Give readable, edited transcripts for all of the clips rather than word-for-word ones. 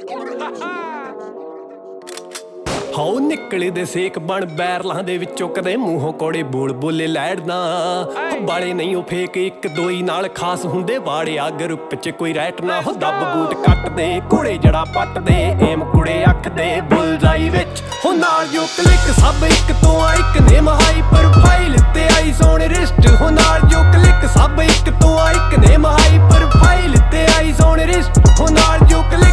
how ਨਿਕਲਦੇ ਸੇਕ ਬਣ ਬੈਰਲਾਂ ਦੇ ਵਿੱਚੋਂ ਕਦੇ ਮੂੰਹੋਂ ਕੋੜੇ ਬੋਲ ਬੋਲੇ ਲੈੜਨਾ ਬਾਲੇ ਨਹੀਂ ਉਹ ਫੇਕ ਇੱਕ ਦੋਈ ਨਾਲ ਖਾਸ ਹੁੰਦੇ ਵਾੜਿਆ ਗਰੁੱਪ ਚ ਕੋਈ ਰੈਟ ਨਾ ਹੋ ਦੱਬ ਬੂਟ ਕੱਟਦੇ ਕੁੜੇ ਜੜਾ ਪੱਟਦੇ ਏਮ ਕੁੜੇ ਅੱਖ ਦੇ ਬੁਲਜਾਈ ਵਿੱਚ ਹੋ ਨਾਲ ਜੋ ਕਲਿੱਕ ਸਭ ਇੱਕ ਤੋਂ ਆ ਇੱਕ ਨੇਮ ਹਾਈ ਪ੍ਰੋਫਾਈਲ ਤੇ ਆਈ ਸੋਨ ਰਿਸਟ ਹੋ ਨਾਲ ਜੋ ਕਲਿੱਕ ਸਭ ਇੱਕ ਤੋਂ ਆ ਇੱਕ ਨੇਮ ਹਾਈ ਪ੍ਰੋਫਾਈਲ ਤੇ ਆਈ ਸੋਨ ਰਿਸਟ ਹੋ ਨਾਲ ਜੋ ਕਲਿੱਕ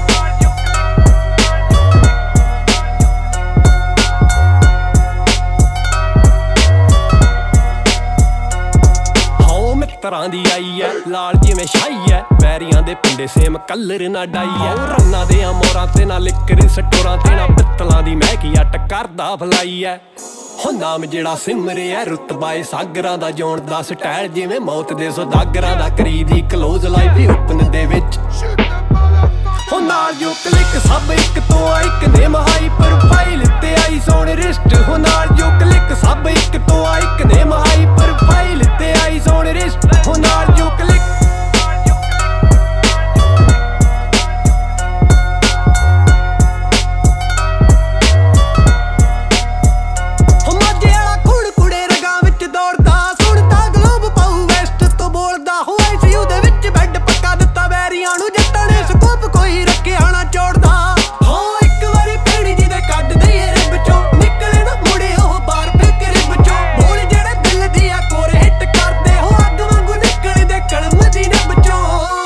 ਤਰ੍ਹਾਂ ਦੀ ਆਈ ਐ ਲਾਲ ਜਿਵੇਂ ਸ਼ਾਈ ਐ ਪੈਰੀਆਂ ਦੇ ਪਿੰਡੇ ਸੇਮ ਕਲਰ ਨਾ ਡਾਈ ਐ ਰੰਨਾਂ ਦੇ ਮੋਰਾਂ ਤੇ ਨਾ ਲਿਕਰ ਸਟੋਰਾਂ ਤੇ ਨਾ ਪਿੱਤਲਾਂ ਦੀ ਮਹਿਕੀ ਅੱਟ ਕਰਦਾ ਭਲਾਈ ਐ ਹੋ ਨਾਮ ਜਿਹੜਾ ਸਿਮਰੇ ਐ ਰੁਤਬਾ ਏ ਸਾਗਰਾਂ ਦਾ ਜੋਣ ਦਾ ਸਟਾਈਲ ਜਿਵੇਂ ਮੌਤ ਦੇ ਸੌਦਾਗਰਾਂ ਦਾ ਕਰੀਦੀ ਕਲੋਜ਼ ਲਾਈਫ ਓਪਨ ਦੇ ਵਿੱਚ ਹੋ ਨਾਲ ਜੋ ਕਲਿੱਕ ਸਭ ਇੱਕ ਤੋਂ ਆ ਇੱਕ ਨੇਮ ਹਾਈ ਪ੍ਰੋਫਾਈਲ ਤੇ ਆਈ ਸੋਨ ਰਿਸਟ ਹੋ ਨਾਲ ਜੋ ਕਲਿੱਕ ਸਭ ਇੱਕ ਤੋਂ ਆ ਇੱਕ ਨੇਮ ਹਾਈ ਪ੍ਰੋਫਾਈਲ ਤੇ ਆਈ ਸੋਨ ਰਿਸਟ ਹੋ ਨਾਲ ਜੋ ਕਲਿੱਕ ਹੋ ਮਾਝੇ ਵਾਲਾ ਖੂਨ ਕੁੜੇ ਰਗਾਂ ਵਿੱਚ ਦੌੜਦਾ ਸੁਣਦਾ ਗਲੋਬ ਪਾਉ ਵੈਸਟ ਤੋਂ ਬੋਲਦਾ ਹੋ ਆਈਸੀਯੂ ਦੇ ਵਿੱਚ ਬੈੱਡ ਪੱਕਾ ਦਿੱਤਾ ਵੈਰੀਆਂ ਨੂੰ ਜਿੱਤਣੇ ਸਕੋਪ ਕੋਈ ਰੱਖਿਆ ਨਾ ਚੋੜਦਾ ਹੋ ਇੱਕ ਵਾਰੀ ਪੀੜੀ ਜੀ ਦੇ ਕੱਢ ਦਈਏ ਰਿਬ ਚੋਂ ਨਿਕਲੇ ਨਾ ਮੁੜੇ ਉਹ ਬਾਹਰ ਫੇਕ ਰਿਬ ਚੋਂ ਬੋਲ ਜਿਹੜੇ ਦਿਲ ਦੀ ਆ ਕੋਰ ਹਿੱਟ ਕਰਦੇ ਹੋ ਅੱਗ ਵਾਂਗੂ ਨਿਕਲਦੇ ਕਲਮ ਦੀ ਨਿਬ ਚੋਂ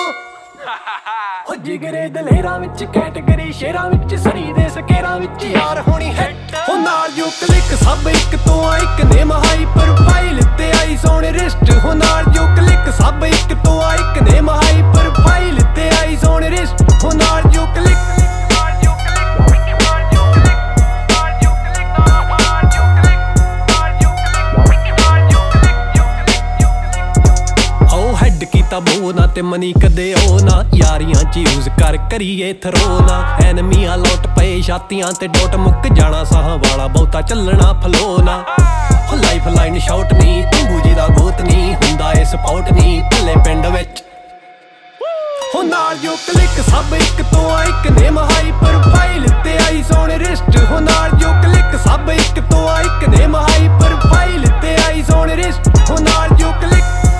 ਹੋ ਜਿਗਰੇ ਦਲੇਰਾਂ ਵਿੱਚ ਕੈਟੇਗਰੀ ਸ਼ੇਰਾਂ ਵਿੱਚ ਸਰੀ ਦੇ ਸਕੇਰਾਂ ਵਿੱਚ ਯਾਰ ਹੋਣੀ ਹਿੱਟ ਹੋ ਨਾਲ ਜੋ ਕਲਿੱਕ ਸਭ ਇੱਕ ਤੋਂ ਆ ਇੱਕ ਨੇਮ ਹਾਈ ਪ੍ਰੋਫਾਈਲ ਤੇ ਆਈ ਸੋਨ ਰਿਸਟ ਹੋ ਨਾਲ ਜੋ ਕਲਿੱਕ ਸਭ ਇੱਕ ਤੋਂ ਆ ਇੱਕ ਨੇਮ ਹਾਈ ਪ੍ਰੋਫਾਈਲ ਤੇ ਆਈ ਸੋਨ ਰਿਸਟ ਹੋ ਨਾਲ ਜੋ ਕਲਿੱਕ ਕੀਤਾ ਬੋ ਨਾ ਤੇ ਮਨੀ ਕਦੇ ਉਹ ਨਾ ਯਾਰੀਆਂ ਚ ਯੂਜ਼ ਕਰ ਕਰੀਏ ਥਰੋ ਨਾ ਐਨਮੀਆਂ ਲੁੱਟ ਪਏ ਛਾਤੀਆਂ ਤੇ ਡੋਟ ਮੁੱਕ ਜਾਣਾ ਸਾਹ ਵਾਲਾ ਬਹੁਤਾ ਚੱਲਣਾ ਫਲੋ ਨਾ ਹੋ ਲਾਈਫ ਲਾਈਨ ਸ਼ਾਟ ਨਹੀਂ ਤੰਬੂ ਜੀ ਦਾ ਗੋਤ ਨਹੀਂ ਹੁੰਦਾ ਇਹ ਸਪੋਰਟ ਨਹੀਂ ਭੱਲੇ ਪਿੰਡ ਵਿੱਚ ਹੋ ਨਾਲ ਜੋ ਕਲਿੱਕ ਸਭ ਇੱਕ ਤੋਂ ਆ ਇੱਕ ਨੇਮ ਹਾਈ ਪ੍ਰੋਫਾਈਲ ਤੇ ਆਈ ਸੋਨ ਰਿਸਟ ਹੋ ਨਾਲ ਜੋ ਕਲਿੱਕ ਸਭ ਇੱਕ ਤੋਂ ਆ ਇੱਕ ਨੇਮ ਹਾਈ ਪ੍ਰੋਫਾਈਲ ਤੇ ਆਈ ਸੋਨ ਰਿਸਟ ਹੋ ਨਾਲ ਜੋ ਕਲਿੱਕ